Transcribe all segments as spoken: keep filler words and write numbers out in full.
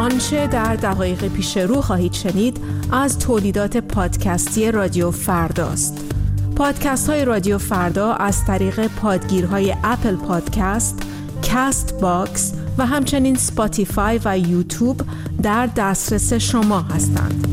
آنچه در دقایق پیش رو خواهید شنید از تولیدات پادکستی رادیو فرداست. پادکست های رادیو فردا از طریق پادگیرهای اپل پادکست، کست باکس و همچنین سپاتیفای و یوتیوب در دسترس شما هستند.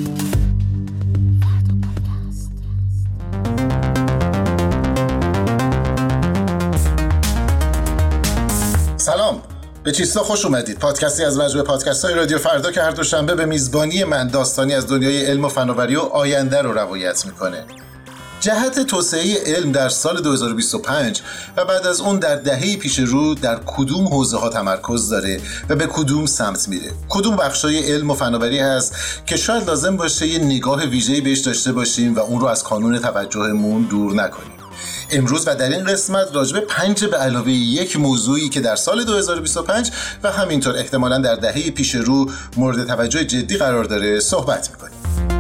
سلام، به چیستا خوش اومدید. پادکستی از مجموعه پادکست های رادیو فردا که هر دوشنبه به میزبانی من داستانی از دنیای علم و فناوری و آینده رو روایت میکنه. جهت توسعه علم در سال دو هزار و بیست و پنج و بعد از اون در دهه پیش رو در کدوم حوزه ها تمرکز داره و به کدوم سمت میره؟ کدوم بخشای علم و فناوری هست که شاید لازم باشه یه نگاه ویژه‌ای بهش داشته باشیم و اون رو از کانون توجهمون دور نکنیم؟ امروز و در این قسمت راجب پنج به علاوه یک موضوعی که در سال دو هزار و بیست و پنج و همینطور احتمالاً در دهه پیش رو مورد توجه جدی قرار داره صحبت میکنیم.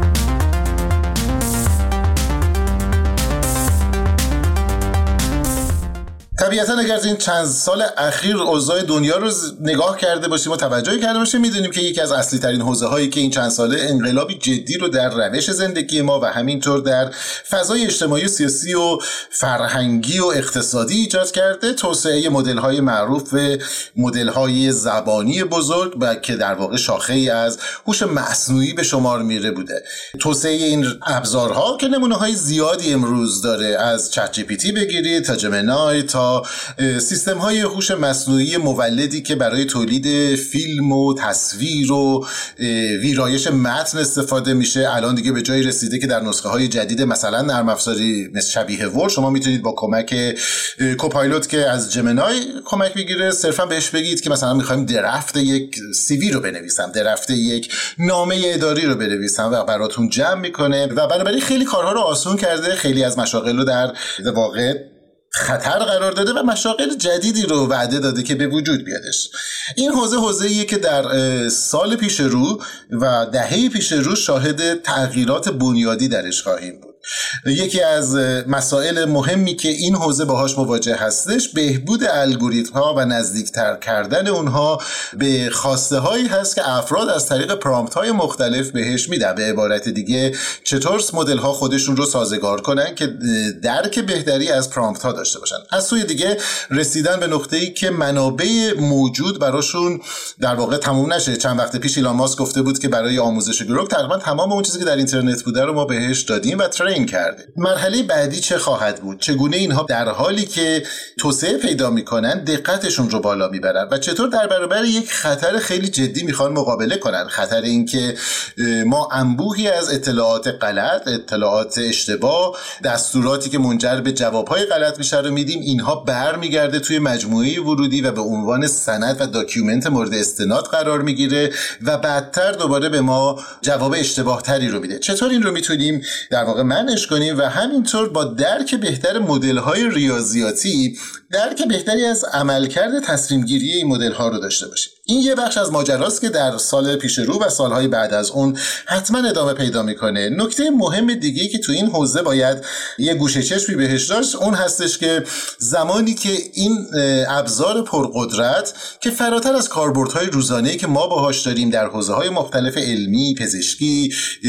طبیعتاً اگر این چند سال اخیر اوضاع دنیا رو نگاه کرده باشیم و توجه کرده باشیم میدونیم که یکی از اصلی ترین حوزه هایی که این چند ساله انقلابی جدی رو در روش زندگی ما و همینطور در فضای اجتماعی و سیاسی و فرهنگی و اقتصادی ایجاد کرده توسعه مدل های معروف و مدل های زبانی بزرگ و که در واقع شاخه ای از هوش مصنوعی به شمار میره بوده. توسعه این ابزارها که نمونه های زیادی امروز داره، از چت جی پی تی بگیرید تا جمینای تا سیستم های هوش مصنوعی مولدی که برای تولید فیلم و تصویر و ویرایش متن استفاده میشه. الان دیگه به جایی رسیده که در نسخه های جدید مثلا نرم افزاری مثل شبیه ور شما میتونید با کمک کوپایلوت که از جمینای کمک میگیره صرفا بهش بگید که مثلا میخوایم درفت یک سی وی رو بنویسم، درفت یک نامه اداری رو بنویسم و براتون جمع میکنه و بنابراین خیلی کارها رو آسون کرده، خیلی از مشاغل رو در واقع خطر قرار داده و مشاغل جدیدی رو وعده داده که به وجود بیادش. این حوزه حوزه‌ایه که در سال پیش رو و دهه پیش رو شاهد تغییرات بنیادی درش خواهیم بود. یکی از مسائل مهمی که این حوزه باهاش مواجه هستش بهبود الگوریتم‌ها و نزدیکتر کردن اونها به خواسته هایی هست که افراد از طریق پرامپت های مختلف بهش میدن. به عبارت دیگه چطور مدل ها خودشون رو سازگار کنن که درک بهتری از پرامپت ها داشته باشن. از سوی دیگه رسیدن به نقطه‌ای که منابع موجود براشون در واقع تموم نشه. چند وقت پیش ایلان ماسک گفته بود که برای آموزش گروگ تقریبا تمام اون چیزی که در اینترنت بوده رو ما بهش دادیم و این کرده. مرحله بعدی چه خواهد بود؟ چگونه اینها در حالی که توسعه پیدا میکنن دقتشون رو بالا میبرن و چطور در برابر یک خطر خیلی جدی میخوان مقابله کنن؟ خطر این که ما انبوهی از اطلاعات غلط، اطلاعات اشتباه، دستوراتی که منجر به جوابهای غلط میشه رو میدیم. اینها برمیگرده توی مجموعه ورودی و به عنوان سند و داکیومنت مورد استناد قرار میگیره و بعدتر دوباره به ما جواب اشتباه تری رو میده. چطور این رو میتونیم در واقع منش کنیم و همینطور با درک بهتر مدل‌های ریاضیاتی درک بهتری از عملکرد تصمیم گیری این مدل‌ها رو داشته باشیم. این یه بخش از ماجراست که در سال پیش رو و سالهای بعد از اون حتما ادامه پیدا میکنه. نکته مهم دیگه‌ای که تو این حوزه باید یه گوشه چشمی بهش داشت اون هستش که زمانی که این ابزار پرقدرت که فراتر از کاربردهای روزانه‌ای که ما باهاش داریم در حوزه‌های مختلف علمی، پزشکی،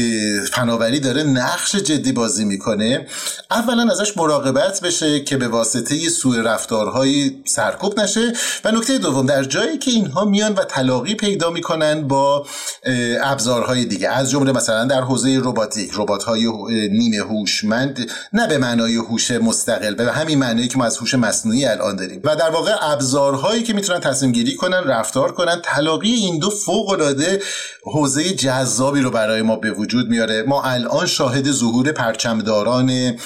فناوری داره نقش جدی بازی میکنه، اولا ازش مراقبت بشه که به واسطه سوء رفتارهایی سرکوب نشه و نکته دوم در جایی که اینها میان و تلاقی پیدا میکنن با ابزارهای دیگه، از جمله مثلا در حوزه رباتیک، ربات‌های نیمه هوشمند، نه به معنای هوش مستقل، به همین معنایی که ما از هوش مصنوعی الان داریم، و در واقع ابزارهایی که میتونن تصمیم گیری کنن، رفتار کنن. تلاقی این دو فوق العاده حوزه جذابی رو برای ما به وجود میاره. ما الان شاهد ظهور پرچمداران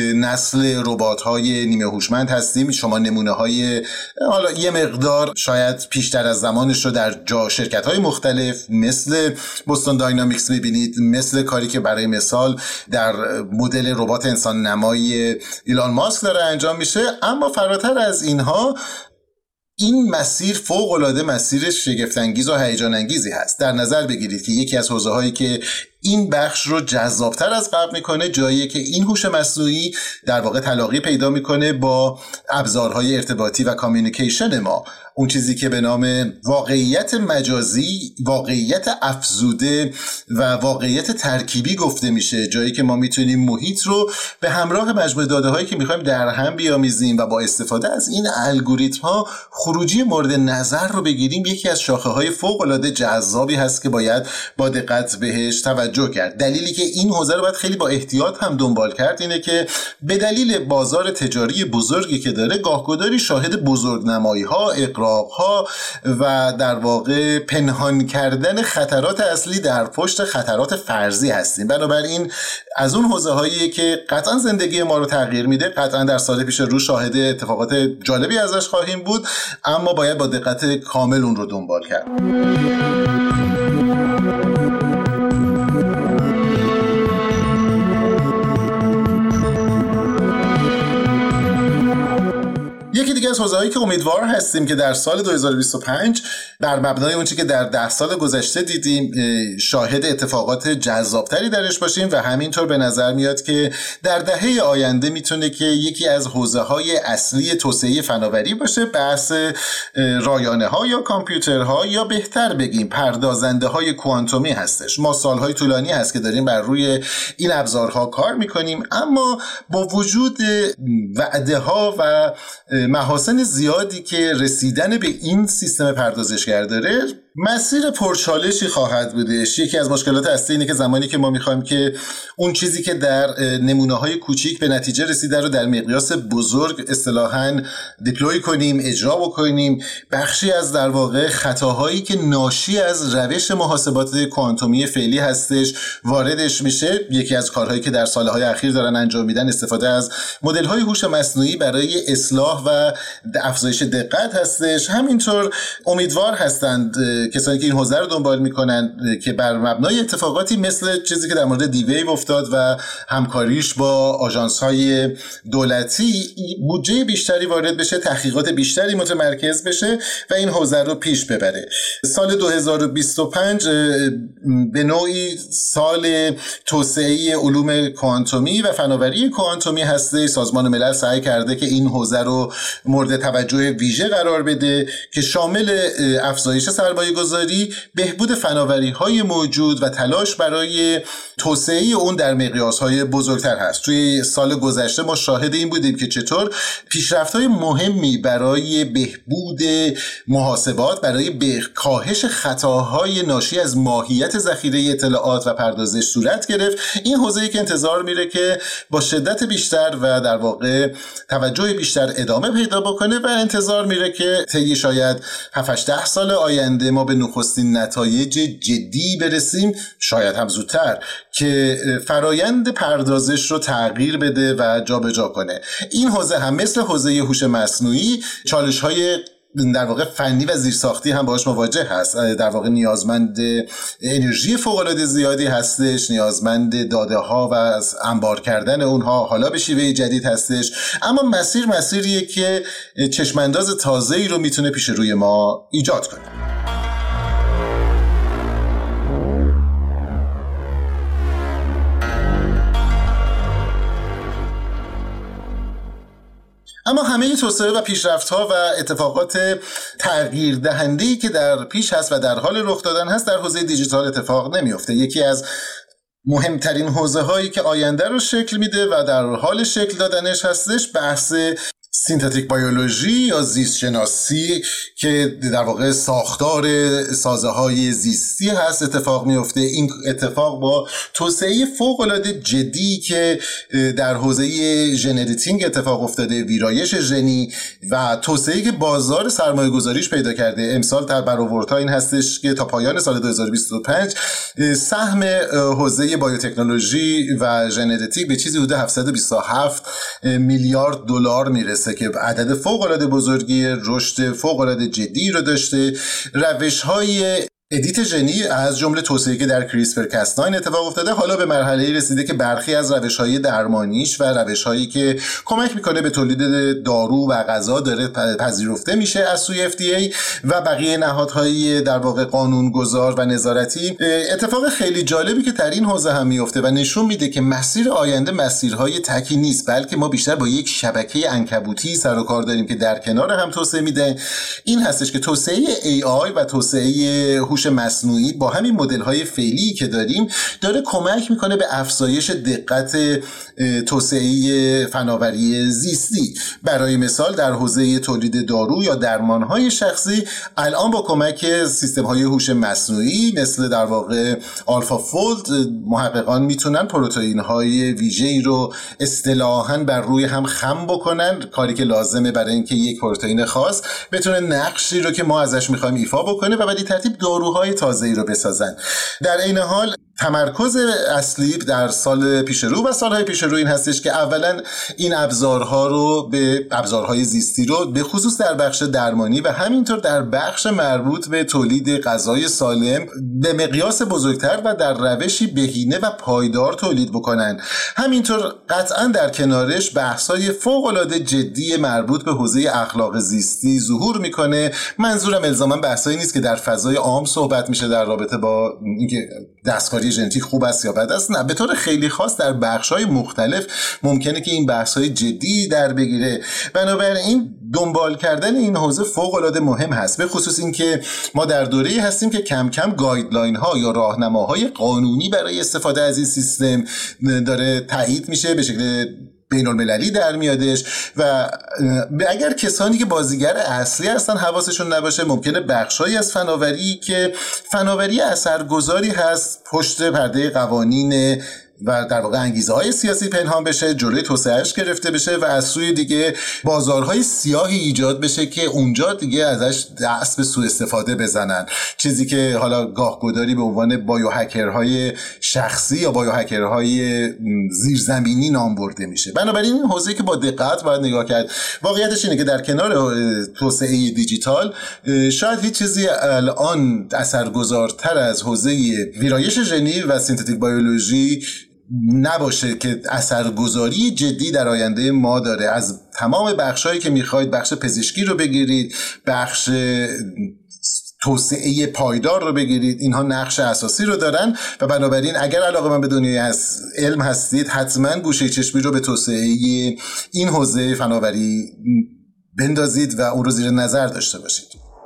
نسل ربات‌های نیمه هوشمند هستیم. شما نمونه‌های حالا یه مقدار شاید پیشتر از زمانش رو در جا شرکت‌های مختلف مثل بوستون داینامیکس می‌بینید، مثل کاری که برای مثال در مدل ربات انسان نمای ایلان ماسک داره انجام میشه. اما فراتر از اینها این مسیر فوق العاده مسیر شگفت انگیز و هیجان انگیزی هست. در نظر بگیرید که یکی از حوزه‌هایی که این بخش رو جذابتر از قبل میکنه، جایی که این هوش مصنوعی در واقع تلاقی پیدا میکنه با ابزارهای ارتباطی و کامیونیکیشن ما، اون چیزی که به نام واقعیت مجازی، واقعیت افزوده و واقعیت ترکیبی گفته میشه، جایی که ما میتونیم محیط رو به همراه مجموعه داده هایی که میخوایم در هم بیامیزیم و با استفاده از این الگوریتم ها خروجی مورد نظر رو بگیریم. یکی از شاخه های فوق العاده جذابی هست که باید با دقت بهش توجه کرد. دلیلی که این حوزه رو باید خیلی با احتیاط هم دنبال کرد اینه که به دلیل بازار تجاری بزرگی که داره، گاهگداری شاهد بزرگنمایی ها، ها و در واقع پنهان کردن خطرات اصلی در پشت خطرات فرضی هستیم. بنابراین از اون حوزه هایی که قطعا زندگی ما رو تغییر میده، قطعا در سال پیش رو شاهد اتفاقات جالبی ازش خواهیم بود، اما باید با دقت کامل اون رو دنبال کرد. یکی دیگه از حوزه‌هایی که امیدوار هستیم که در سال دو هزار و بیست و پنج بر مبنای اون چیزی که در ده سال گذشته دیدیم شاهد اتفاقات جذابتری درش باشیم و همینطور به نظر میاد که در دهه آینده میتونه که یکی از حوزه‌های اصلی توسعه فناوری باشه، بحث رایانه‌ها یا کامپیوترها یا بهتر بگیم پردازنده‌های کوانتومی هستش. ما سالهای طولانی هست که داریم بر روی این ابزارها کار میکنیم، اما با وجود وعده‌ها و محاسن زیادی که رسیدن به این سیستم پردازشگر داره، مسیر پرچالشی خواهد بودش. یکی از مشکلات اصلی اینه که زمانی که ما میخوایم که اون چیزی که در نمونه‌های کوچیک به نتیجه رسیده رو در مقیاس بزرگ اصطلاحاً دیپلوی کنیم، اجرا بکنیم، بخشی از در واقع خطاهایی که ناشی از روش محاسبات کوانتومی فعلی هستش واردش میشه. یکی از کارهایی که در سالهای اخیر دارن انجام میدن استفاده از مدل‌های هوش مصنوعی برای اصلاح و افزایش دقت هستش. همینطور امیدوار هستند کسانی که این حوزه رو دنبال میکنن که بر مبنای اتفاقاتی مثل چیزی که در مورد دیویو افتاد و همکاریش با آژانس‌های دولتی بودجه بیشتری وارد بشه، تحقیقات بیشتری متمرکز بشه و این حوزه رو پیش ببره. سال دو هزار و بیست و پنج به نوعی سال توسعه علوم کوانتومی و فناوری کوانتومی هسته. سازمان ملل سعی کرده که این حوزه رو مورد توجه ویژه قرار بده که شامل افزایش سرمایه گذاری، بهبود فناوری های موجود و تلاش برای توسعه اون در مقیاس های بزرگتر هست. توی سال گذشته ما شاهد این بودیم که چطور پیشرفت های مهمی برای بهبود محاسبات، برای به کاهش خطاهای ناشی از ماهیت ذخیره اطلاعات و پردازش صورت گرفت. این حوزه‌ای که انتظار میره که با شدت بیشتر و در واقع توجه بیشتر ادامه پیدا بکنه و انتظار میره که طی شاید هفت ده سال آینده ما به نخستین نتایج جدی برسیم، شاید هم زودتر، که فرایند پردازش رو تغییر بده و جابجا کنه. این حوزه هم مثل حوزه هوش مصنوعی چالش‌های در واقع فنی و زیرساختی هم باهاش مواجه هست. در واقع نیازمند انرژی فوق‌العاده زیادی هستش، نیازمند داده ها و از انبار کردن اونها حالا به شیوه جدید هستش، اما مسیر مسیریه که چشمانداز تازه‌ای رو میتونه پیش روی ما ایجاد کنه. اما همه توسعه و پیشرفت‌ها و اتفاقات تغییر دهنده‌ای که در پیش هست و در حال رخ دادن هست در حوزه دیجیتال اتفاق نمیفته. یکی از مهمترین حوزه‌هایی که آینده رو شکل میده و در حال شکل دادنش هستش بحث سینتتیک بیولوژی یا زیست شناسی که در واقع ساختار سازه های زیستی هست اتفاق میفته. این اتفاق با توسعه فوق العاده جدی که در حوزه ژن ادیتینگ اتفاق افتاده، ویرایش ژنی و توسعه که بازار سرمایه گذاریش پیدا کرده. امسال در برآوردها این هستش که تا پایان سال دو هزار و بیست و پنج سهم حوزه بیوتکنولوژی و ژن ادیتینگ به چیزی حدود هفتصد و بیست و هفت میلیارد دلار میرسه که عدد فوق العاده بزرگی، رشد فوق العاده جدی رو داشته. روش‌های ادیت ژنی از جمله توسعه‌ای که در کریسپر کاس ناین اتفاق افتاده حالا به مرحله رسیده که برخی از روش‌های درمانیش و روش‌هایی که کمک میکنه به تولید دارو و غذا داره پذیرفته میشه از سوی اف دی ای و بقیه نهادهای در واقع قانونگذار و نظارتی. اتفاق خیلی جالبی که در این حوزه هم میفته و نشون میده که مسیر آینده مسیرهای تکی نیست، بلکه ما بیشتر با یک شبکه عنکبوتی سر و کار داریم که در کنار هم توسعه میده. این هستش که توسعه ای آی و توسعه هوش مصنوعی با همین مدل‌های فعلی که داریم داره کمک میکنه به افزایش دقت توسعه فناوری زیستی. برای مثال در حوزه تولید دارو یا درمان‌های شخصی الان با کمک سیستم‌های هوش مصنوعی مثل در واقع آلفا فولد محققان میتونن پروتئین‌های ویژه‌ای رو اصطلاحاً بر روی هم خم بکنن، کاری که لازمه برای اینکه یک پروتئین خاص بتونه نقشی رو که ما ازش می‌خوایم ایفا بکنه و بعد ترتیب داروهای تازه‌ای رو بسازن. در این حال تمرکز اصلی در سال پیش رو و سالهای پیش رو این هستش که اولا این ابزارها رو به ابزارهای زیستی رو به خصوص در بخش درمانی و همینطور در بخش مربوط به تولید غذای سالم به مقیاس بزرگتر و در روشی بهینه و پایدار تولید بکنن. همینطور قطعا در کنارش بحث‌های فوق‌العاده جدی مربوط به حوزه اخلاق زیستی ظهور میکنه. منظورم الزاما بحثایی نیست که در فضای عام صحبت میشه در رابطه با اینکه دستکاری ژنتیک خوب است یا بد است، نه، به طور خیلی خاص در بخش‌های مختلف ممکنه که این بحث‌های جدی در بگیره. بنابراین دنبال کردن این حوزه فوق‌العاده مهم هست، به خصوص اینکه ما در دوره‌ای هستیم که کم کم گایدلاین‌ها یا راهنماهای قانونی برای استفاده از این سیستم داره تایید میشه، به شکل بین المللی در میادش و اگر کسانی که بازیگر اصلی هستن حواسشون نباشه ممکنه بخشایی از فناوری که فناوری اثرگذاری هست پشت پرده قوانین و در واقع انگیزه های سیاسی پنهان بشه، جلوی توسعهش گرفته بشه و از سوی دیگه بازارهای سیاهی ایجاد بشه که اونجا دیگه ازش دست به سوء استفاده بزنن، چیزی که حالا گاهگداری به عنوان بایو هکرهای شخصی یا بایو هکرهای زیرزمینی نام برده میشه. بنابراین این حوزه که با دقت باید نگاه کرد. واقعیتش اینه که در کنار توسعه دیجیتال شاید هیچ چیزی الان اثرگذارتر از حوزه ویرایش ژنی و سینتتیک بیولوژی نباشه که اثرگذاری جدی در آینده ما داره. از تمام بخشایی که میخواید، بخش پزشکی رو بگیرید، بخش توسعه پایدار رو بگیرید، اینها نقش اساسی رو دارن و بنابراین اگر علاقه من به دنیای هست علم هستید حتما گوشه چشمی رو به توسعه این حوزه فناوری بندازید و اون رو زیر نظر داشته باشید.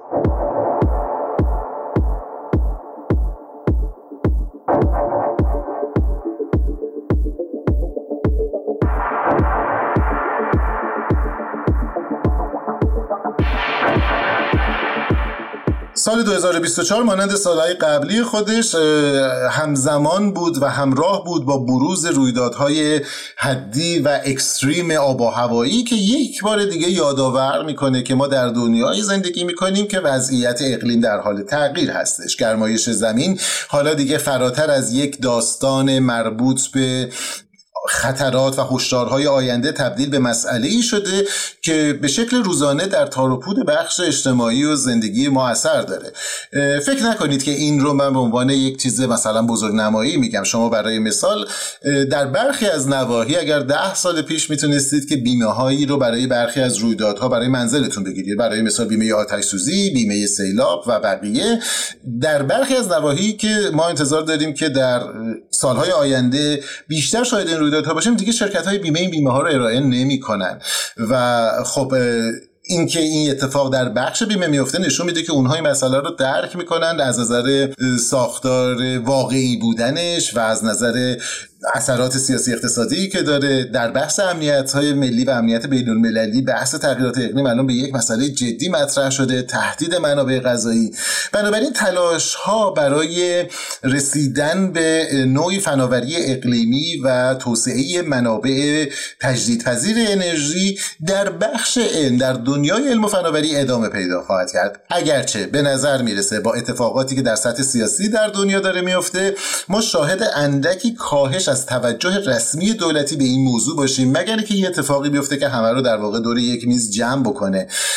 سال دو هزار و بیست و چهار مانند سالهای قبلی خودش همزمان بود و همراه بود با بروز رویدادهای حدی و اکستریم آب و هوایی که یک بار دیگه یادآور میکنه که ما در دنیای زندگی میکنیم که وضعیت اقلیم در حال تغییر هستش. گرمایش زمین حالا دیگه فراتر از یک داستان مربوط به خطرات و هشدارهای آینده تبدیل به مسئله‌ای شده که به شکل روزانه در تار و پود بخش اجتماعی و زندگی ما اثر داره. فکر نکنید که این رو من به عنوان یک چیز مثلا بزرگنمایی میگم. شما برای مثال در برخی از نواحی اگر ده سال پیش میتونستید که بیمه هایی رو برای برخی از رویدادها برای منزلتون بگیرید، برای مثال بیمه آتش سوزی، بیمه سیلاب و بقیه، در برخی از نواحی که ما انتظار داریم که در سالهای آینده بیشتر شاید این رویدادها باشیم، دیگه شرکت‌های بیمه این بیمه ها رو ارائه نمی‌کنن و خب این که این اتفاق در بخش بیمه میفته نشون میده که اونها این مسئله رو درک میکنن از نظر ساختار واقعی بودنش و از نظر اثرات سیاسی اقتصادی که داره. در بحث امنیت‌های ملی و امنیت بین‌المللی بحث تغییرات اقلیم الان به یک مسئله جدی مطرح شده، تهدید منابع غذایی. بنابراین تلاش‌ها برای رسیدن به نوعی فناوری اقلیمی و توسعه منابع تجدیدپذیر انرژی در بخش علم، در دنیای علم و فناوری ادامه پیدا خواهد کرد. اگرچه به نظر میرسه با اتفاقاتی که در سطح سیاسی در دنیا داره میفته ما شاهد اندکی کاهش از توجه رسمی دولتی به این موضوع باشیم، مگر اینکه یه اتفاقی بیفته که همه رو در واقع دور یک میز جمع بکنه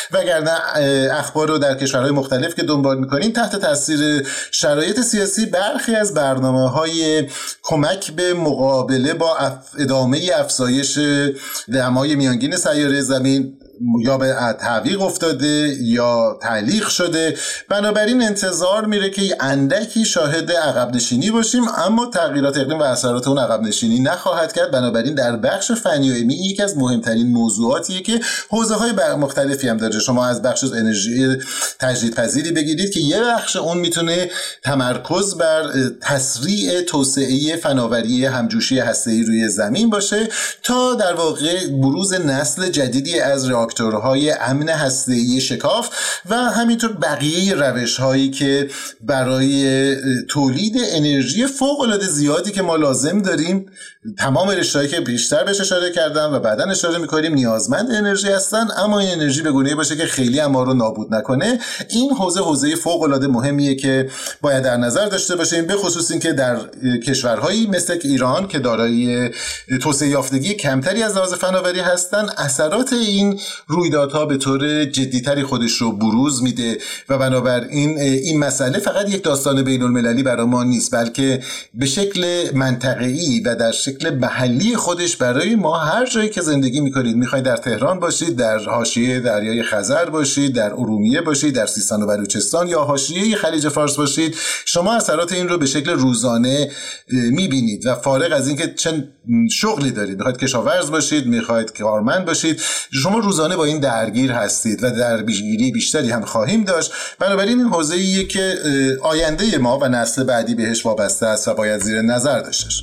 وگرنه اخبار رو در کشورهای مختلف که دنبال میکنین تحت تاثیر شرایط سیاسی برخی از برنامه‌های کمک به مقابله با ادامه افزایش دمای میانگین سیاره زمین یا به تعویق افتاده یا تعلیق شده. بنابراین انتظار میره که اندکی شاهد عقب نشینی باشیم، اما تغییرات اقلیم و اثرات اون عقب نشینی نخواهد کرد. بنابراین در بخش فنی و علمی یکی از مهمترین موضوعاتیه که حوزه‌های مختلفی هم داره. شما از بخش انرژی تجدیدپذیری بگیرید که یه بخش اون میتونه تمرکز بر تسریع توسعه فناوری همجوشی هسته‌ای روی زمین باشه تا در واقع بروز نسل جدیدی از راکتورهای امن هسته‌ای شکاف و همینطور بقیه روش‌هایی که برای تولید انرژی فوق‌العاده زیادی که ما لازم داریم، تمام رشته‌هایی که بیشتر بهش اشاره کردم و بعداً اشاره می‌کنیم نیازمند انرژی هستن، اما این انرژی به گونه‌ای باشه که خیلی ما رو نابود نکنه. این حوزه حوزه فوق‌العاده مهمیه که باید در نظر داشته باشیم، به خصوص اینکه در کشورهایی مثل ایران که دارای توسعه یافتگی کمتری از لحاظ فناوری هستن، اثرات این رویدادها به طور جدی‌تری خودش رو بروز میده و بنابراین این مسئله فقط یک داستان بین‌المللی برای ما نیست، بلکه به شکل منطقه‌ای و در شکل محلی خودش برای ما هر جایی که زندگی میکنید، میخواید در تهران باشید، در حاشیه دریای خزر باشید، در ارومیه باشید، در سیستان و بلوچستان یا حاشیه خلیج فارس باشید، شما اثرات این رو به شکل روزانه میبینید و فارغ از اینکه چه شغلی دارید، میخواید کشاورز باشید، میخواید کارمند باشید، شما روزانه با این درگیر هستید و درگیری بیشتری هم خواهیم داشت. بنابراین این حوزه‌ایه که آینده ما و نسل بعدی بهش وابسته است و باید زیر نظر داشتش.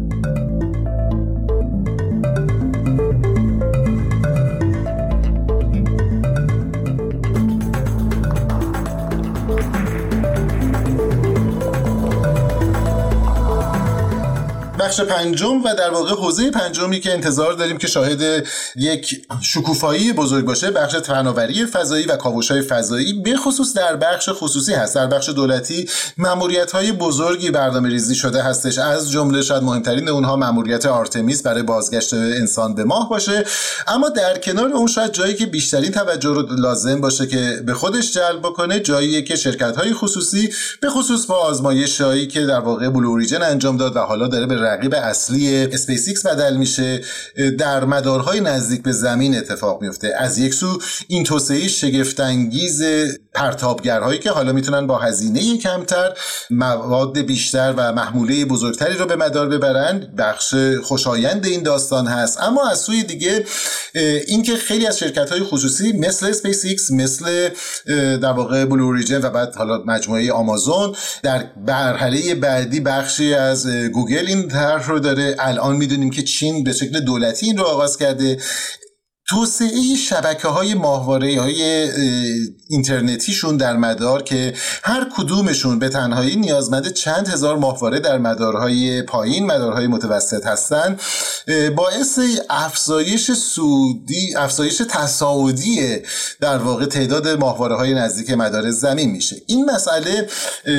بخش پنجم و در واقع حوزه پنجمی که انتظار داریم که شاهد یک شکوفایی بزرگ باشه، بخش فناوری فضایی و کاوش‌های فضایی، به خصوص در بخش خصوصی هست. در بخش دولتی ماموریت‌های بزرگی برنامه‌ریزی شده هستش، از جمله شاید مهمترین اونها ماموریت آرتمیس برای بازگشت انسان به ماه باشه، اما در کنار اون شاید جایی که بیشترین توجه رو لازم باشه که به خودش جلب بکنه، جاییه که شرکت‌های خصوصی به خصوص با آزمایش‌هایی که در واقع بلو اوریجن انجام داد و حالا داره به رقیب اصلی اسپیس ایکس بدل میشه، در مدارهای نزدیک به زمین اتفاق میفته. از یک سو این توسعه شگفت انگیز پرتابگرهایی که حالا میتونن با هزینه کمتر مواد بیشتر و محموله بزرگتری رو به مدار ببرن، بخش خوشایند این داستان هست. اما از سوی دیگه اینکه خیلی از شرکت‌های خصوصی مثل اسپیس ایکس، مثل در واقع بلو اوریجن و بعد حالا مجموعه آمازون، در مرحله بعدی بخشی از گوگل این طرح رو داره. الان میدونیم که چین به شکل دولتی این رو آغاز کرده. توسعه شبکه‌های ماهواره‌های اینترنتیشون در مدار که هر کدومشون به تنهایی نیازمند چند هزار ماهواره در مدارهای پایین، مدارهای متوسط هستن، باعث افزایش سودی افزایش تصاعدی در واقع تعداد ماهواره‌های نزدیک مدار زمین میشه. این مسئله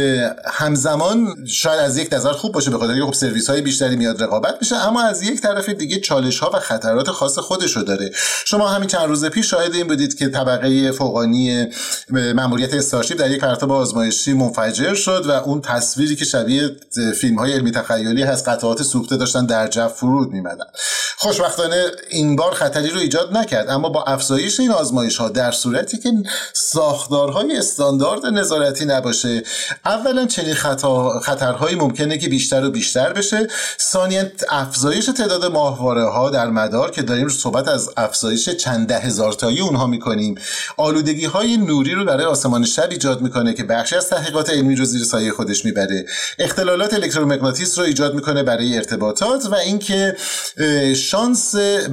همزمان شاید از یک نظر خوب باشه، به خاطر اینکه خب سرویس‌های بیشتری میاد رقابت میشه، اما از یک طرف دیگه چالش‌ها و خطرات خاص خودشو داره. شما همین چند روز پیش شاهد این بودید که طبقه فوقانی ماموریت استارشیپ در یک پرتاب آزمایشی منفجر شد و اون تصویری که شبیه فیلم‌های علمی تخیلی هست، قطعات سوخته داشتن در جو فرود می‌آمدن. خوشبختانه این بار خطری رو ایجاد نکرد، اما با افزایش این آزمایش‌ها در صورتی که ساختارهای استاندارد نظارتی نباشه، اولا چنین خطا خطرهایی ممکنه که بیشتر و بیشتر بشه. ثانیاً افزایش تعداد ماهواره‌ها در مدار که داریم صحبت از افزایش چند ده هزار تایی اونها میکنیم، آلودگی های نوری رو برای آسمان شب ایجاد میکنه که بخشی از تحقیقات علمی رو زیر سایه خودش میبره، اختلالات الکترومغناطیس رو ایجاد میکنه برای ارتباطات و اینکه شانس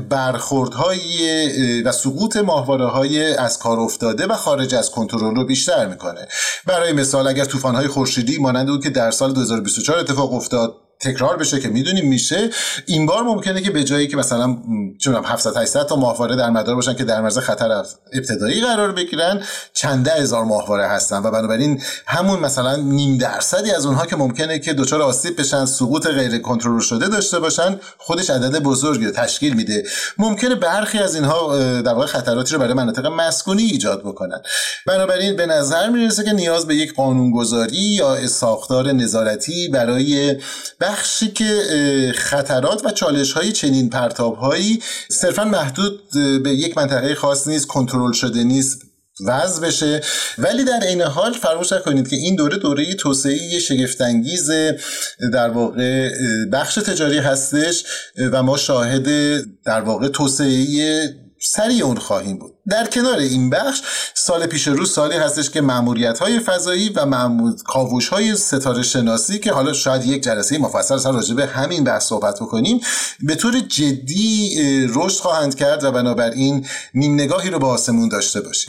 برخوردهای و سقوط ماهواره‌های از کار افتاده و خارج از کنترل رو بیشتر میکنه. برای مثال اگر طوفان‌های خورشیدی مانند اون که در سال دو هزار و بیست و چهار اتفاق افتاد تکرار بشه که میدونیم میشه، این بار ممکنه که به جایی که مثلا چون هفتصد هشتصد تا ماهواره در مدار باشن که در معرض خطر ابتدایی قرار بگیرن، چند ده هزار ماهواره هستن و بنابراین همون مثلا نیم درصدی از اونها که ممکنه که دچار آسیب بشن، سقوط غیر کنترل شده داشته باشن، خودش عدد بزرگی رو تشکیل میده. ممکنه برخی از اینها در واقع خطراتی رو برای مناطق مسکونی ایجاد بکنن. بنابراین به نظر میرسه که نیاز به یک قانونگذاری یا ساختار نظارتی برای بخشی که خطرات و چالش‌های چنین پرتاب‌هایی صرفاً محدود به یک منطقه خاص نیست، کنترل شده نیست، وضع بشه. ولی در عین حال فراموش نکنید که این دوره دوره توسعه شگفت‌انگیز در واقع بخش تجاری هستش و ما شاهد در واقع توسعه سریع اون خواهیم بود. در کنار این بخش سال پیش رو سالی هستش که ماموریت‌های فضایی و مامور کاوش‌های ستاره شناسی که حالا شاید یک جلسه مفصل سر راجع به همین بحث صحبت بکنیم، به طور جدی رشد خواهند کرد و بنابراین نیم نگاهی رو به آسمون داشته باشیم.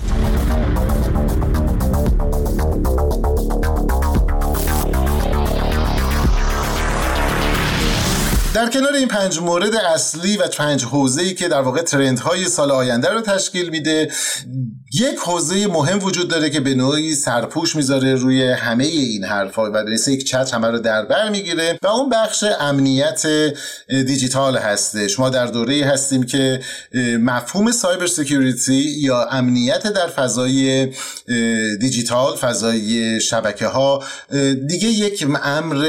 در کنار این پنج مورد اصلی و پنج حوزه‌ای که در واقع ترندهای سال آینده رو تشکیل میده، یک حوزه مهم وجود داره که به نوعی سرپوش میذاره روی همه این حرفا و مثل یک چتر همه رو در بر میگیره و اون بخش امنیت دیجیتال هستش. ما در دوره‌ای هستیم که مفهوم سایبر سکیوریتی یا امنیت در فضای دیجیتال، فضای شبکه‌ها دیگه یک امر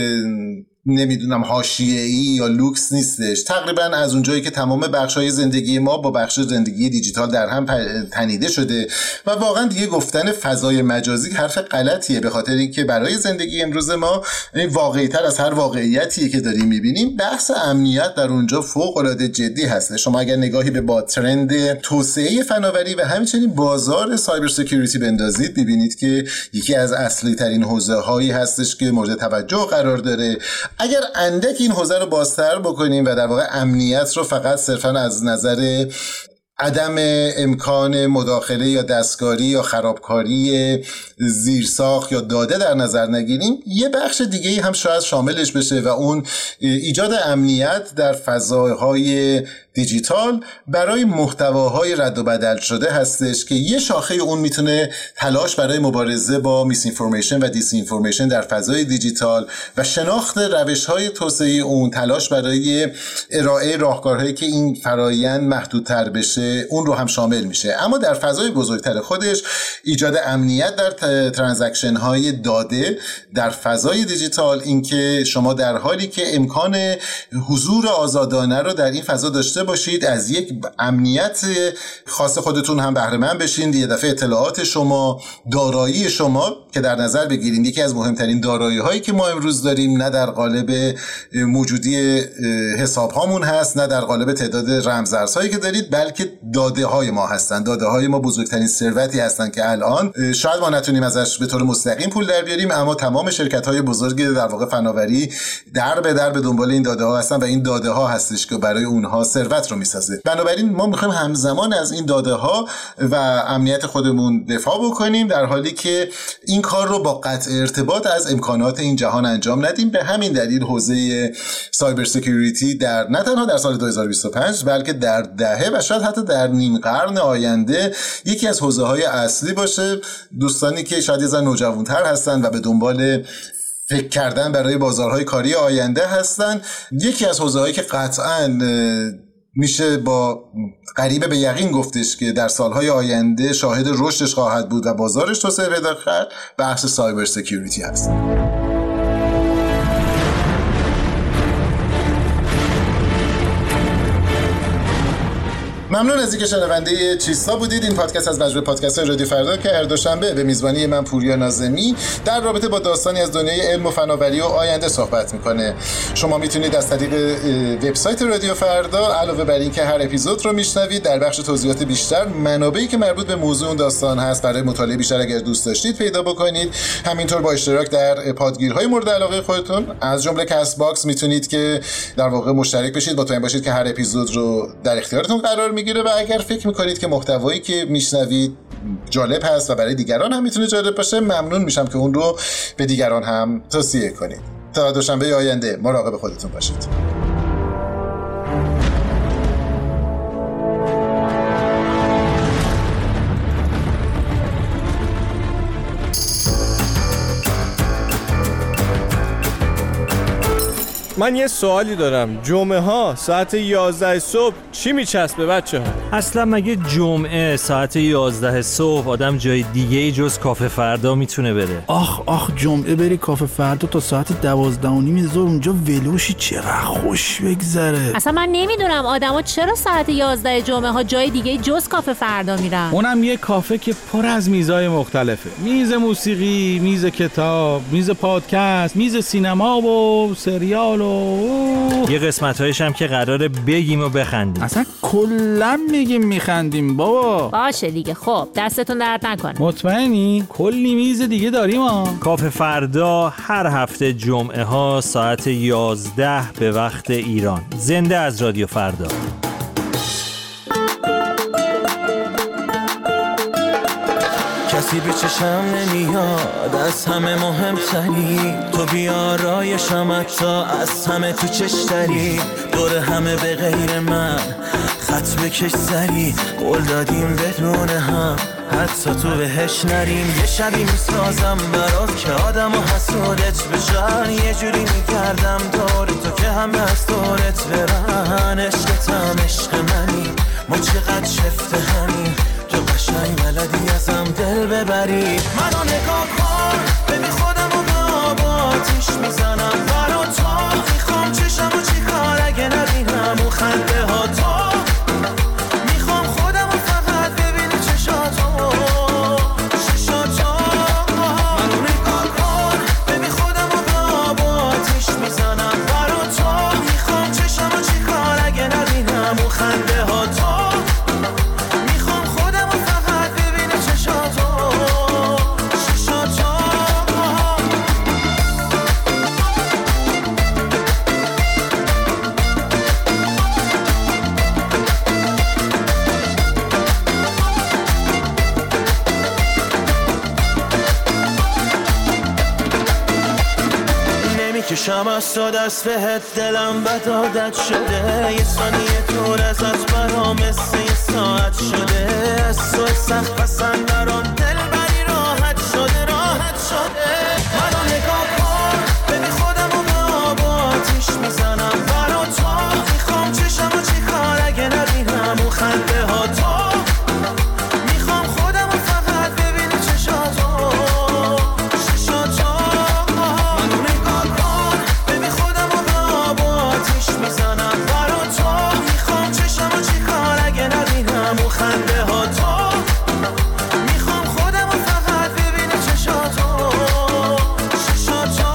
نمیدونم حاشیه‌ای یا لوکس نیستش. تقریبا از اونجایی که تمام بخش‌های زندگی ما با بخش زندگی دیجیتال در هم تنیده شده و واقعا دیگه گفتن فضای مجازی حرف غلطیه، به خاطر اینکه برای زندگی امروز ما واقعی‌تر از هر واقعیتی که داریم می‌بینیم، بحث امنیت در اونجا فوق‌العاده جدی هست. شما اگر نگاهی به با ترند توسعه فناوری و همچنین بازار سایبر سکیوریتی بندازید، می‌بینید که یکی از اصلی ترین حوزه‌هایی هستش که مورد توجه قرار داره. اگر اندک این حوزه رو بازتر بکنیم و در واقع امنیت رو فقط صرفاً از نظر عدم امکان مداخله یا دستکاری یا خرابکاری زیرساخت یا داده در نظر نگیریم، یه بخش دیگه‌ای هم شاید شاملش بشه و اون ایجاد امنیت در فضاهای دیجیتال برای محتواهای رد و بدل شده هستش که یه شاخه اون میتونه تلاش برای مبارزه با میس اینفورمیشن و دیس اینفورمیشن در فضای دیجیتال و شناخت روش‌های توسعه اون، تلاش برای ارائه راهکارهایی که این فرایند محدودتر بشه، اون رو هم شامل میشه. اما در فضای بزرگتر خودش ایجاد امنیت در ترانزکشن های داده در فضای دیجیتال، اینکه شما در حالی که امکان حضور آزادانه رو در این فضا داشته باشید، از یک امنیت خاص خودتون هم بهره مند بشین. یه دفعه اطلاعات شما، دارایی شما که در نظر بگیرید یکی از مهمترین دارایی هایی که ما امروز داریم، نه در قالب موجودی حساب هامون هست، نه در قالب تعداد رمزارزهایی که دارید، بلکه داده های ما هستن. داده های ما بزرگترین ثروتی هستن که الان شاید ما نتونیم ازش به طور مستقیم پول در بیاریم، اما تمام شرکت های بزرگ در واقع فناوری در به در به دنبال این داده ها هستن و این داده ها هستش که برای اونها ثروت رو میسازه. بنابراین ما میخوایم همزمان از این داده ها و امنیت خودمون دفاع بکنیم، در حالی که این کار رو با قطع ارتباط از امکانات این جهان انجام ندیم. به همین دلیل حوزه سایبر سکیوریتی در نه تنها در سال دو هزار و بیست و پنج بلکه در دهه و شاید حتی در نیم قرن آینده یکی از حوزه‌های اصلی باشه. دوستانی که شاید یه ذره نوجوان‌تر هستن و به دنبال فکر کردن برای بازارهای کاری آینده هستن، یکی از حوزه‌هایی که قطعاً میشه با قریب به یقین گفتش که در سالهای آینده شاهد رشدش خواهد بود و بازارش توسعه پیدا کرد، بحث سایبر سکیوریتی هست. ممنون از اینکه شنونده چیستا بودید. این پادکست از مجموعه پادکست‌های رادیو فردا که هر دوشنبه به میزبانی من پوریا ناظمی در رابطه با داستانی از دنیای علم و فناوری و آینده صحبت میکنه. شما میتونید از طریق وبسایت رادیو فردا علاوه بر این که هر اپیزود رو میشنوید، در بخش توضیحات بیشتر منابعی که مربوط به موضوع اون داستان هست برای مطالعه بیشتر اگر دوست داشتید پیدا بکنید. همینطور با اشتراک در پادگیرهای مورد علاقه خودتون از جمله کست باکس میتونید که در واقع مشترک بشید، مطمئن باشید که هر اپیزود رو در اختیارتون قرار میگیره و اگر فکر میکنید که محتوایی که میشنوید جالب هست و برای دیگران هم میتونه جالب باشه، ممنون میشم که اون رو به دیگران هم توصیه کنید. تا دوشنبه آینده مراقب خودتون باشید. من یه سوالی دارم. جمعه ها ساعت یازده صبح چی میچسبه بچه ها؟ اصلا مگه جمعه ساعت یازده صبح آدم جای دیگه ای جز کافه فردا میتونه بره؟ آخ آخ جمعه بری کافه فردا تا ساعت دوازده و نیم ظهر اونجا ولوشی چقدر خوش بگذره. اصلا من نمیدونم آدما چرا ساعت یازده جمعه ها جای دیگه جز کافه فردا میرن. اونم یه کافه که پر از میزای مختلفه. میز موسیقی، میز کتاب، میز پادکست، میز سینما و سریال و یه قسمت‌هایش هم که قراره بگیم و بخندیم. اصلا کلا میگیم میخندیم بابا. باشه دیگه، خب دستتون درد نکنه. مطمئنی؟ کلی میز دیگه داریم ها. کافه فردا هر هفته جمعه ها ساعت یازده به وقت ایران. زنده از رادیو فردا. کسی به چشم نمیاد از همه مهمتری، تو بیارایشم حتی از همه تو چشتری، دور همه به غیر من خط بکش سری، قول دادیم بدون هم حتی تو بهش نریم. یه شبی میسازم برات که آدم و حسودت بشن، یه جوری میگردم دور تو که همه از دورت برن. عشقتم عشق منی، ما چقدر شفته همین، تو قشنگ بلدی ازم دل ببری. منو نگاه کن ببین خودم و به آب آتیش میزنم برا تو، میخوام چشم و چی کار اگه نبینم اون خنده ها تو، میخوام خودم و فقط ببینی چشاتو چشاتو. منو نگاه کن ببین خودم و به آب آتیش میزنم برا تو، میخوام چشم و چی کار اگه نبینم اون خنده ها تو، کشم از تو دست بهت دلم بد عادت شده، یه ثانیه دور ازت برام مثل یه ساعت شده، از تو سخت پسند برام دل بری راحت شده راحت شده. منو نگاه کن ببین خودم و به آب آتیش میزنم برا تو، میخوام چشم و چی کار اگه نبینم اون خنده ها تو، میخوام خودم و فقط ببینی چشاتو چشاتو. منو نگاه کن ببین خودم و به آب آتیش میزنم برا تو، میخوام چشم و چی کار اگه نبینم اون خنده ها تو، میخوام خودم و فقط ببینی چشاتو چشاتو.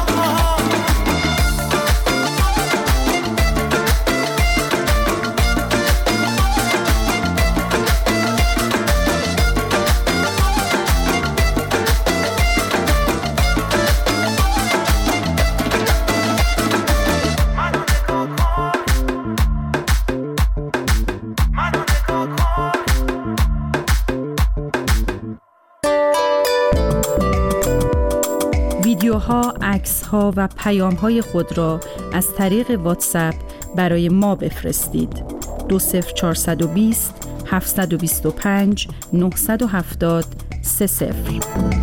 ویدیوها، عکس‌ها و پیام‌های خود را از طریق واتساپ برای ما بفرستید. دو صفر چهارصد و بیست هفتصد و بیست و پنج نهصد و هفتاد سه صفر.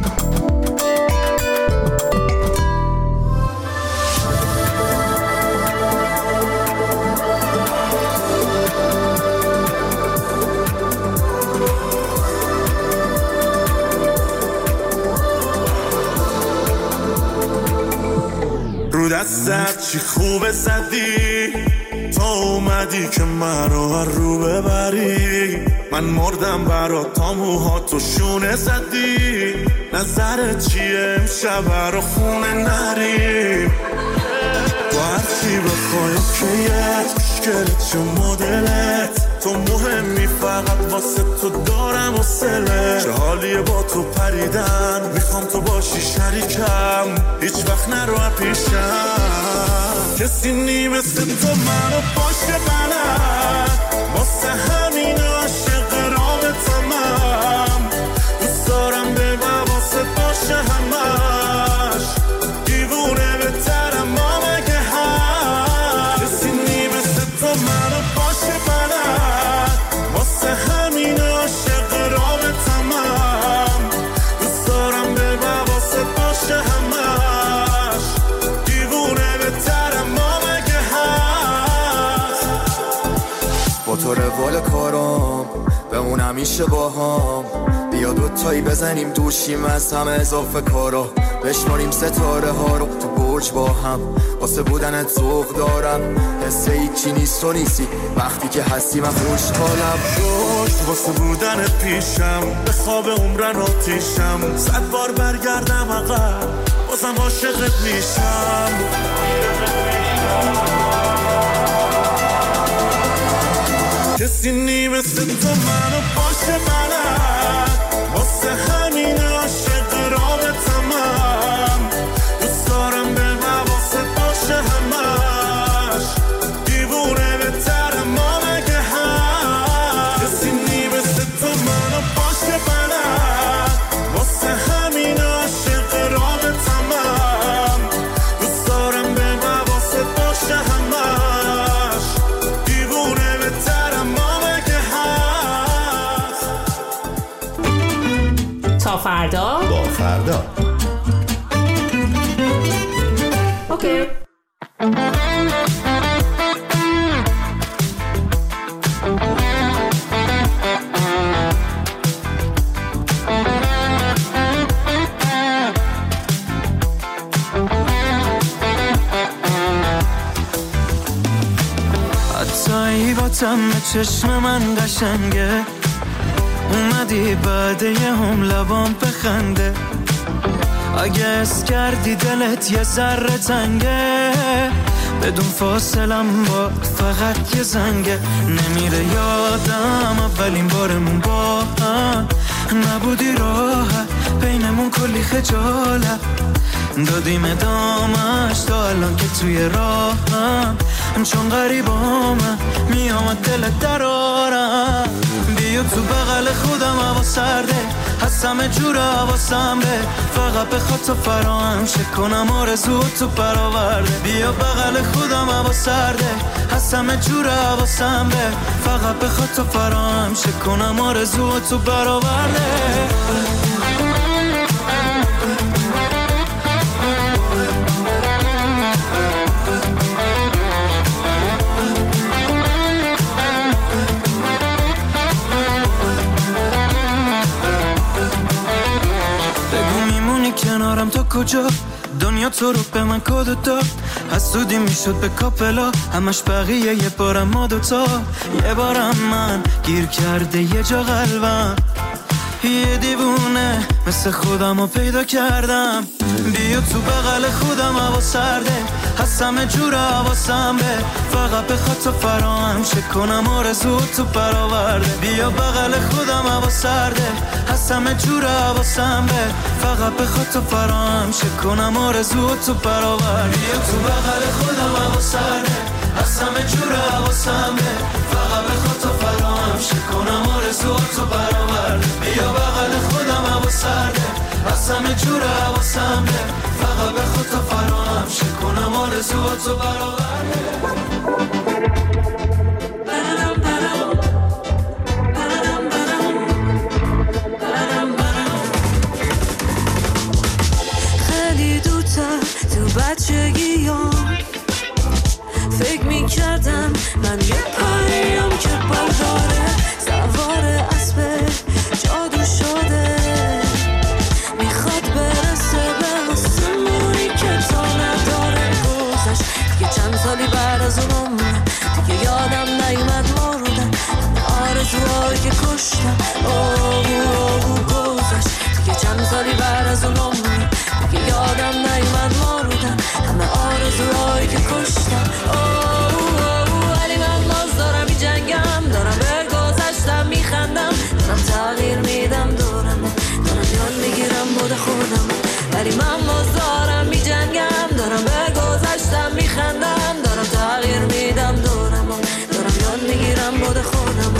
رو دستت چی خوبه زدی، تا اومدی که من رو رو ببری، من مردم برات تا موهاتو شونه زدی، نظرت چیه امشب رو خونه نریم، با هرچی بخوای کیت مشکلت چه مدلت، تو مهمی فقط واسه تو دارم و سله، چه حالیه با تو پریدن، میخوام تو باشی شریکم، هیچ وقت نرو پیشم، کسی نی مثل تو منو پشت بلد، واسه همین عاشق رابطمم، دوست دارم به واسه باشه همش، دیوونه به تو روال کارام بمون همیشه با هم. بیا دوتایی بزنیم دوشیم از همه اضافه کارا، بشماریم ستاره ها رو تو برج با هم. واسه بودنت ذوق دارم، حس هیچی نیست و نیستی وقتی که هستی من خوشحالم. داشت واسه بودنت پیشم، به خواب عمرن آتیشم. صد بار برگردم عقب بازم عاشقت میشم. کسی نی مثل تو منو باشه بلد، واسه همین عاشق رابطم. دوست دارم به واسه باشه همش، دیوونه بهتر ما مگه هست. کسی نی مثل تو منو باشه بلد، واسه همین عاشق رابطم. دوست دارم به واسه باشه همش، دیوونه بهتر ما مگه هست. تا فردا با فردا اوکی. حتی با تم چشم من قشنگه، اومدی بعد یه هم لبام بخنده. اگه اس کردی دلت یه ذره تنگه، بدون فاصلم با فقط یه زنگه. نمیره یادم اولین بارمون با هم، نبودی راحت بینمون کلی خجالت. دادیم ادامش تا الان که توی راهم، چون غریبامم میامد دلت درارم. بیا تو بغل خودم هوا سرده، هست همه جور حواسم به، فقط بخواد تو فراهم شه کنم آرزو تو برآورده. بیا بغل خودم هوا سرده، هست همه جور حواسم به، فقط بخواد تو فراهم شه کنم آرزو تو برآورده. کنارم تا کجا دنیا تو رو به من کد داد، حسودی میشد به کاپلا همش بقیه یه بارم ما دوتا. یه بارم من گیر کرده یه جا قلبم، یه دیوونه مثل خودم رو پیدا کردم. بیا تو بغل خودم هوا سرده، هست همه جور حواسم به، فقط بخواد تو فراهم شه کنم آرزو تو برآورده. بیا بغل خودم هوا سرده، هست همه جور حواسم به، فقط بخواد تو فراهم شه کنم آرزو تو برآورده. بیا تو بغل خودم هوا سرده، هست همه جور حواسم به، فقط بخواد تو فراهم شه کنم آرزو تو برآورده. بیا بغل خودم هوا سرده، هست همه جور حواسم به، فقط بخواد تو فراهم شه کنم آرزو تو برآورده. تو بچگیام فکر میکردم من یه پریم که برداره، سوار اسب جادو شده، میخواد برسه به آسمونی که تا نداره. گذشت دیگه چند سالی بعد از اون عمر، دیگه یادم نیومد مردن آرزوهایی که کشتم. آهو آهو گذشت دیگه چند سالی بعد از اون عمر، دیگه یادم نیومد مردن همه آرزوهایی که کشتم. آهو آهو ولی من باز دارم می جنگم، دارم به گذشتم میخندم، دارم تغییر میدم دورم، دارم یاد میگیرم بود خودم. ولی من باز دارم می جنگم، دارم به گذشتم میخندم، دارم تغییر میدم دورم، دارم یاد میگیرم بود خودم.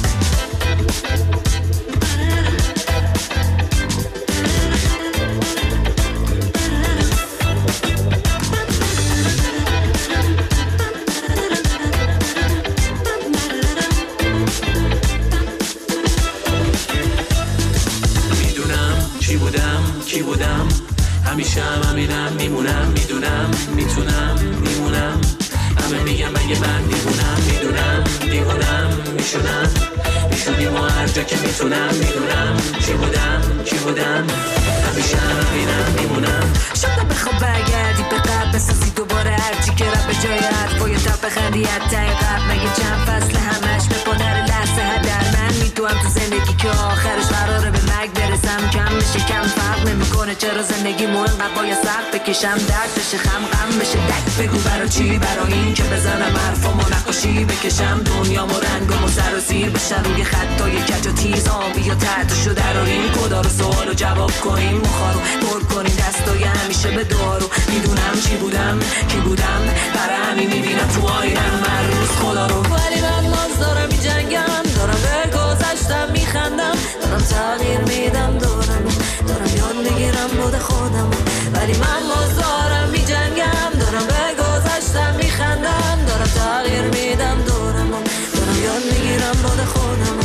کی بودم همیشه هم همینم میمونم، میدونم میتونم میمونم همه میگم اگه من دیوونم، میدونم دیوونم میشونم، میشونیم و هر جا که میتونم، میدونم چی بودم کی بودم، همیشه همینم میمونم. شاید بخواب برگردی به قبل بسازی دوباره هرچی که رب به جای حرفای تب بخندی حتی قبل، مگه چند فصل همش به پادر لحظه هدر من میدونم تو زندگی که آخرش قراره به مرگ برسم، کم میشه کم فرق نمیکنه چرا زندگی مو انقدر باید سخت بکشم، درد بشه خم غم بشه دک، بگو برا چی برا این که بزنم حرفامو نقاشی بکشم، دنیامو رنگامو سر و زیر بشن روی خطای کج و تیز، آبی و تحتشو دراریم، کدا رو سوال رو جواب کنیم، مخارو پر کنیم دستای همیشه به دارو، میدونم چی بودم کی بودم، برای همین میبینم تو آینم هر روز خدا رو، ولی من باز دارم میجنگم، دارم به گذشتم میخندم، دارم تغییر میدم، دارم دارم یاد میگیرم بود خودم، ولی من باز دارم میجنگم، دارم به گذشتم میخندم، دارم تغییر میدم، دارم دارم یاد میگیرم بود خودم.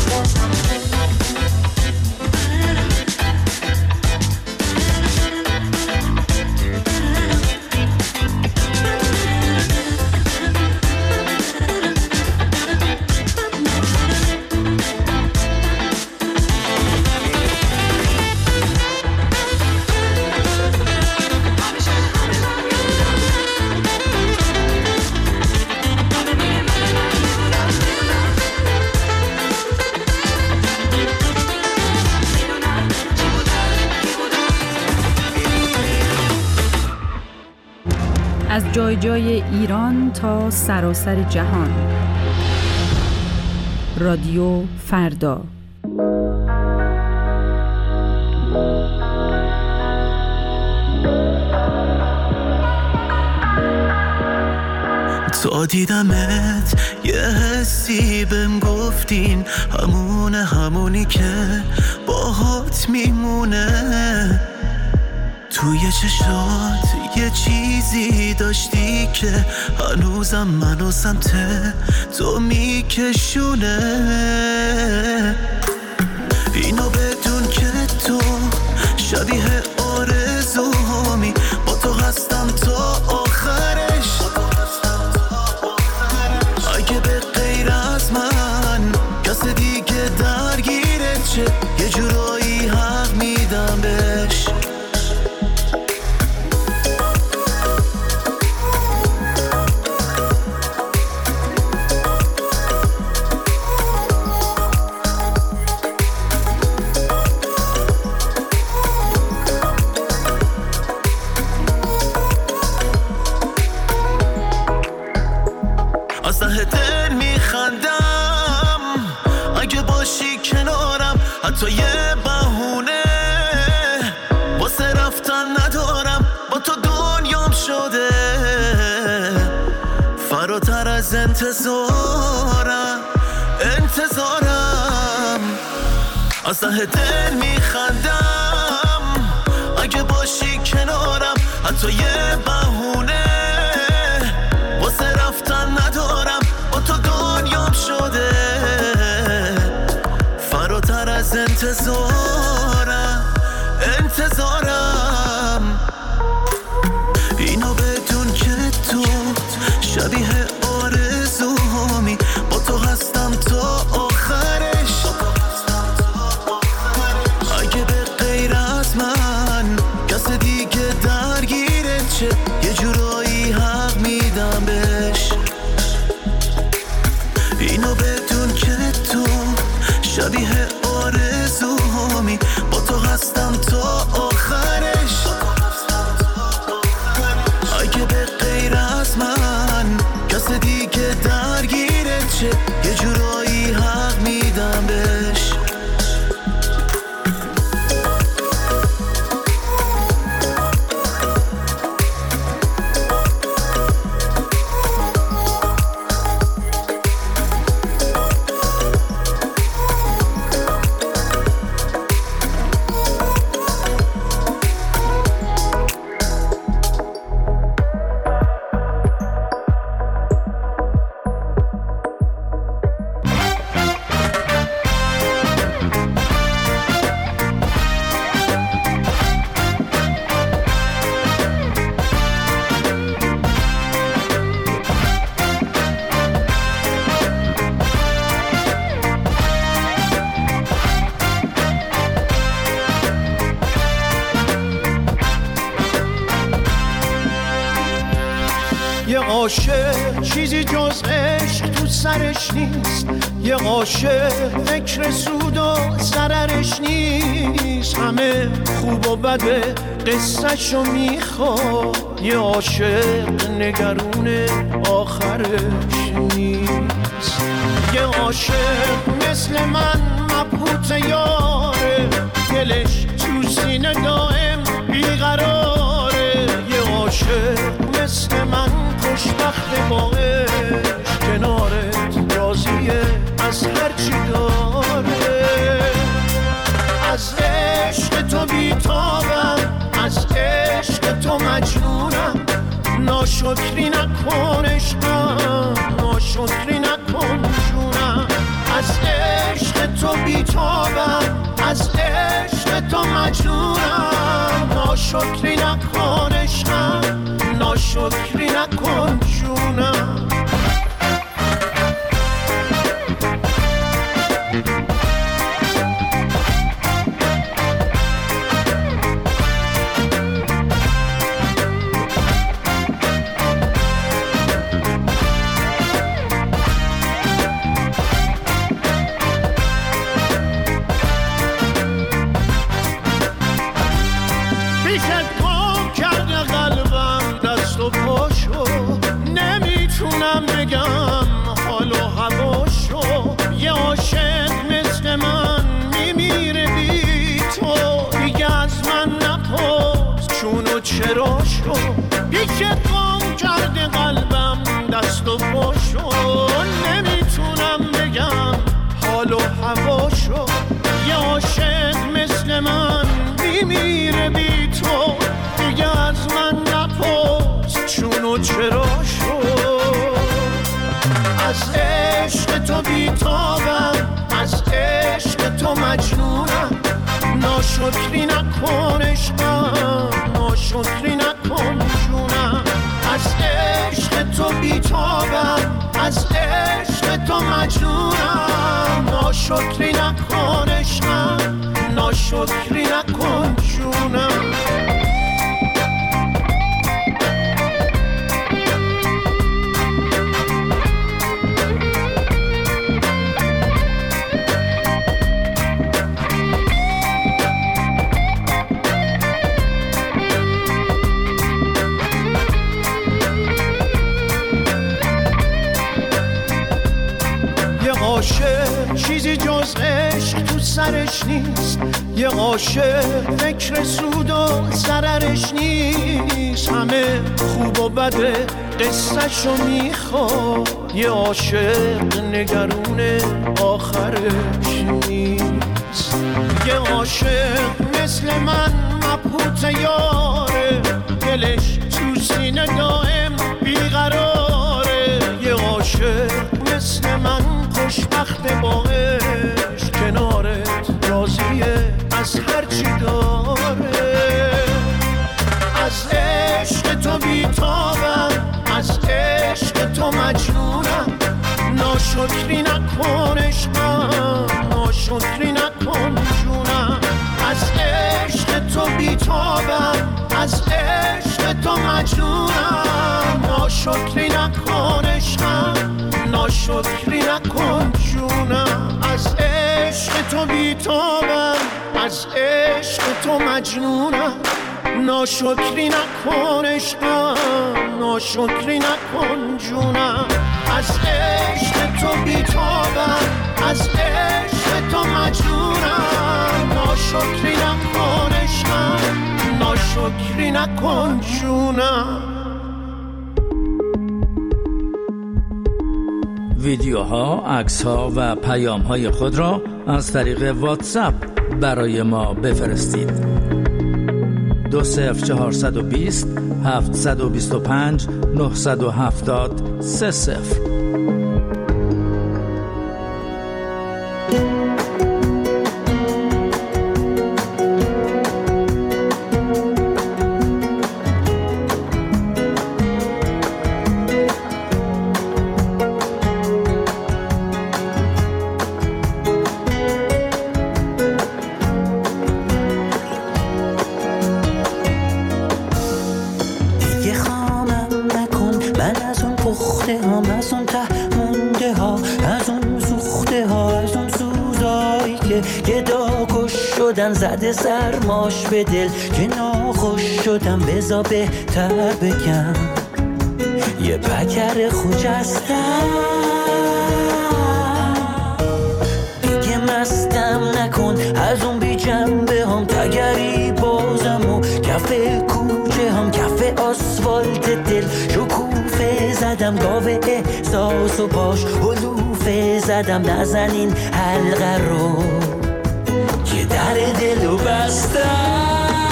از جای جای ایران تا سراسر جهان. رادیو فردا. تا دیدمت یه حسی بهم گفتین همونه همونی که باهات میمونه، توی چشات یه چیزی داشتی که هنوزم منو سمت تو میکشونه، اینو بدون که تو شبیه آرزوهامی، با تو هستم تا آخرش، اگه به غیر از من کس دیگه درگیرت چه، یه جورایی حق میدم بهش. تو یه بهونه واسه رفتن ندارم، با تو دنیام شده فراتر از انتظارم، انتظارم از ته دل میخندم، اگه باشی کنارم حتی یه بهونه واسه رفتن ندارم، با تو دنیام شده فراتر از انتظارم، انتظارم اینو بدون که تو شبیه آرزوهامی، با تو هستم تا آخرش، اگه عاشق چیزی جز عشق تو سرش نیست، یه عاشق فکر سود و ضررش نیست، همه خوب و بده قصه‌شو میخواد، یه عاشق نگرون آخرش نیست. یه عاشق مثل من مبهوت یاره، دلش تو سینه دائم بیقراره، یه عاشق مثل من خوشبخت با عشق، کنارت راضیه از هرچی داره. از عشق تو بیتابم، از عشق تو مجنونم، ناشکری نکن عشقم، ناشکری نکن جونم. از عشق تو بیتابم، از عشق تو مجنونم، ناشکری نکن عشقم، ناشکری نکن جونم. نمیتونم بگم حال و هواشو، یه عاشق مثل من میمیره بی تو، دیگه از من نپرس چون و چراشو، پیشت گم کرده قلبم دست و پاشو، نمیتونم بگم حال و هواشو، یه عاشق مثل من میمیره بی تو، دیگه از من نپرس چون و چراشو. از عشق تو بیتابم، از عشق تو مجنونم، ناشکری نکن عشقم، ناشکری نکن جونم. از عشق تو بیتابم، از عشق تو مجنونم، ناشکری نکن عشقم، ناشکری نکن جونم. عاشق چیزی جز عشق تو سرش نیست، یه عاشق فکر سود و ضررش نیست، همه خوب و بده قصه‌شو میخواد، یه عاشق نگرون آخرش نیست. یه عاشق مثل من مبهوت یاره، دلش تو سینه دائم بیقراره، یه عاشق مثل من خوشبخت با عشق، کنارت راضیه از هرچی داره. از عشق تو بیتابم، از عشق تو مجنونم، ناشکری نکن عشقم، ناشکری نکن جونم. از عشق تو بیتابم، از عشق تو مجنونم، ناشکری نکن عشقم، ناشکری نکن جونم. از عشق تو بیتابم، از عشق تو مجنونم، ناشکری نکن عشقم، ناشکری نکن جونم. از عشق تو بیتابم، از عشق تو مجنونم، ناشکری نکن عشقم، ناشکری نکن جونم. ویدیوها، عکس‌ها و پیام‌های خود را از طریق واتساپ برای ما بفرستید. دو صفر چهارصد و بیست هفتصد و بیست و پنج نهصد و هفتاد سه صفر. شدن زده سرماش به دل که ناخوش شدم بزا بهتر بگم یه پکر خوجستم دیگه مستم نکن از اون بی جنبه هم تگری بازم و کف کوچه هم کف آسفالت دل شکوفه زدم گاوه احساس و باش حلوفه زدم نزن این حلقه رو که در دلو بستم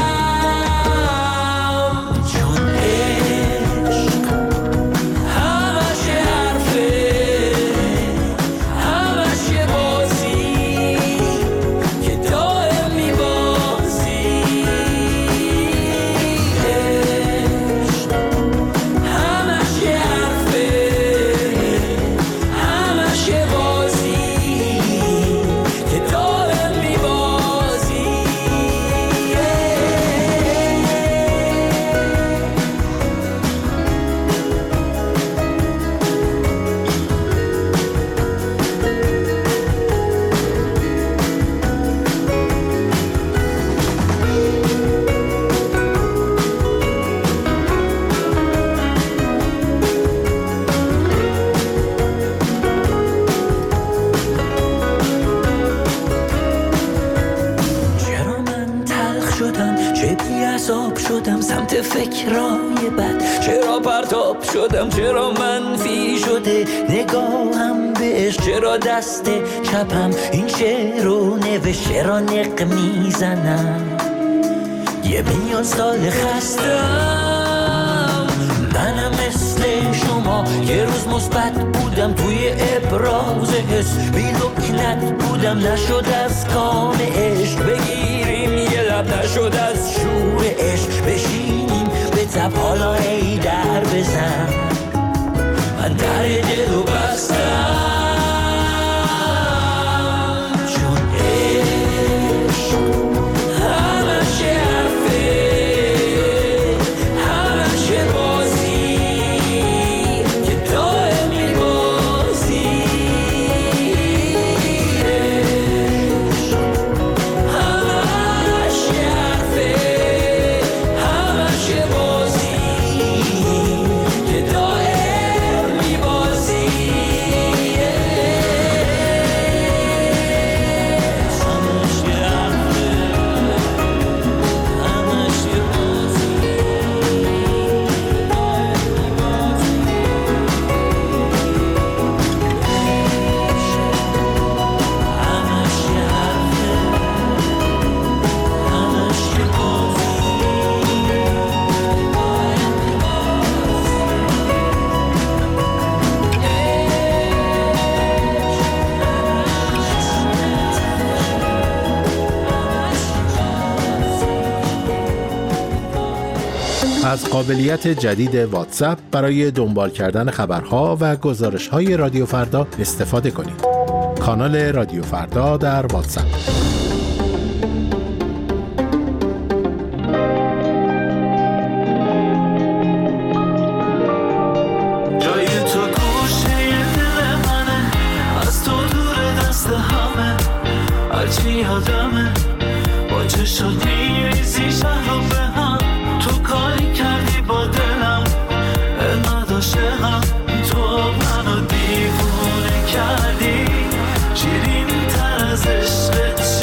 چون عشق همش حرفه همش یه بازی که دائم میبازی عشق همش یه حرفه همش یه بازی که دائم میبازی چرا من تلخ شدم چه بی‌عصاب شدم سمت فکرای بد چرا پرتاب شدم چرا منفی شده نگاهم بهش چرا دست چپم این شعر رو نوشت چرا نق میزنم یه میلیون سال خستم منم مثل شما یه روز مثبت بودم توی ابراز حس بی لکنت بودم نشد از کام عشق بگیریم یه لب نشد از شور عشق بشینیم به تب حالا ای در بزن من در دلو بستم چون عشق همش یه حرفه همش یه بازی که دائم میبازی عشق همش یه حرفه همش یه بازی که دائم میبازی همش یه حرفه همش یه بازی از قابلیت جدید واتساپ برای دنبال کردن خبرها و گزارش‌های رادیو فردا استفاده کنید. کانال رادیو فردا در واتساپ. جای تو گوشه دل منه از تو دور دست همه هرچی یادمه با چشات میریزی شهر رو به هم تو کاری کردی با دلم انقدر عاشقم تو منو دیوونه کردی شیرینی تر از عشقت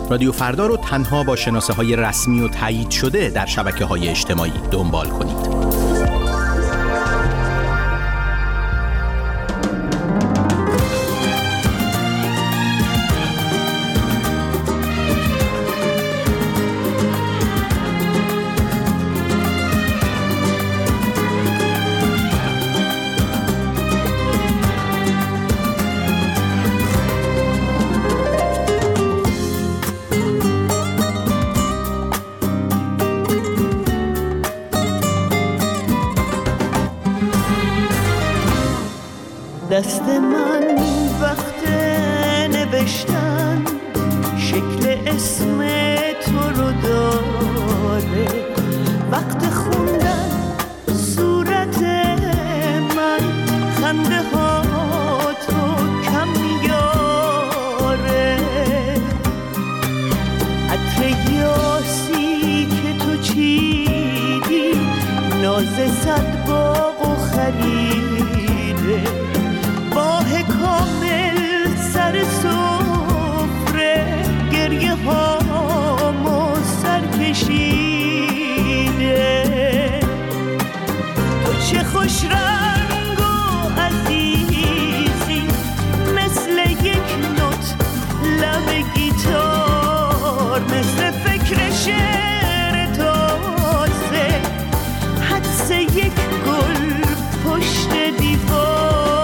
رادیو فردا رو تنها با شناسه های رسمی و تایید شده در شبکه های اجتماعی دنبال کنید. دست من وقت نوشتن شکل اسم تو رو داره، وقت خوندن صورت من خنده ها تو کم میاره، عطر یاسی که تو چیدی ناز صد باغ و خریده، ماه کامل سر سفره گریه هامو سر کشیده، تو چه خوش رنگ و عزیزی مثل یک نوت لب گیتار، مثل فکر شعر تازه حدس یک گل پشت دیوار.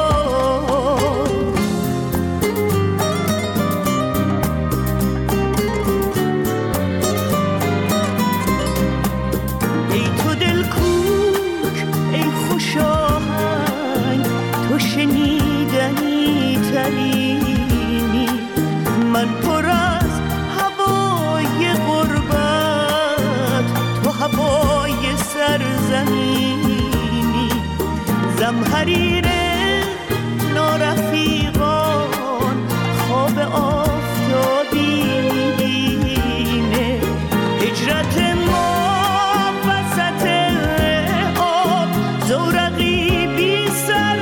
شنیدنی ترینی من پر از هوای غربت، تو هوای سرزمینی زمحریر نارفیقان خواب آفتابی میبینه، هجرت ما وسط آب زورقی بی سر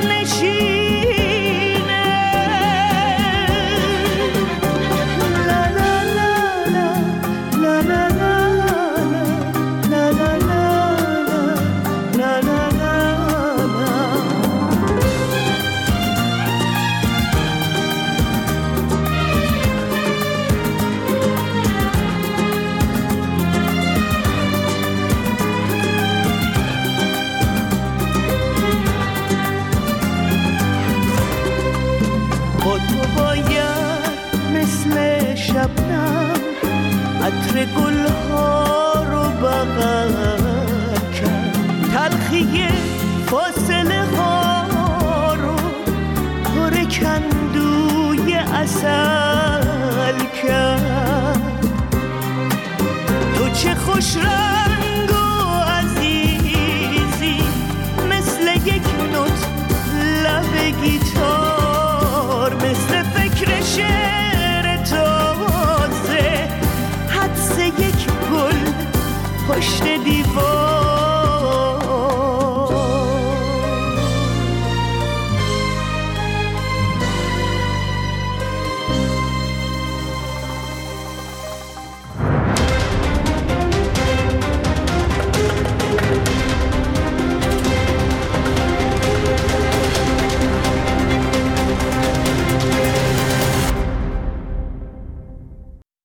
عطر گلها رو بغل کرد، تلخی فاصله ها رو پر کندوی عسل کرد، تو چه خوش رنگ و عزیزی مثل یک نوت لب گیتار، مثل فکر شعر تازه حدس یک گل پشت دیوار.